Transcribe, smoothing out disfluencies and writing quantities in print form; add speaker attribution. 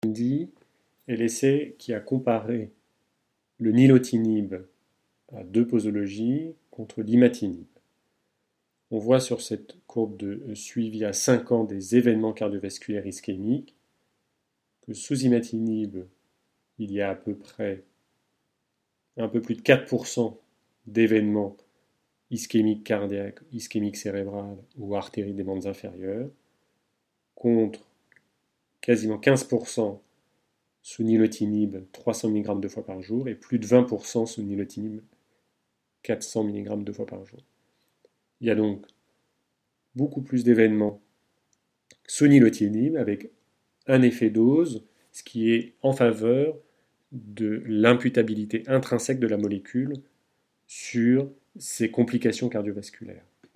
Speaker 1: est l'essai qui a comparé le nilotinib à 2 posologies contre l'imatinib. On voit sur cette courbe de suivi à 5 ans des événements cardiovasculaires ischémiques que sous imatinib, il y a à peu près un peu plus de 4% d'événements ischémiques cardiaques, ischémiques cérébrales ou artéries des bandes inférieures, contre quasiment 15% sous nilotinib 300 mg 2 fois par jour et plus de 20% sous nilotinib 400 mg 2 fois par jour. Il y a donc beaucoup plus d'événements sous nilotinib avec un effet dose, ce qui est en faveur de l'imputabilité intrinsèque de la molécule sur ces complications cardiovasculaires.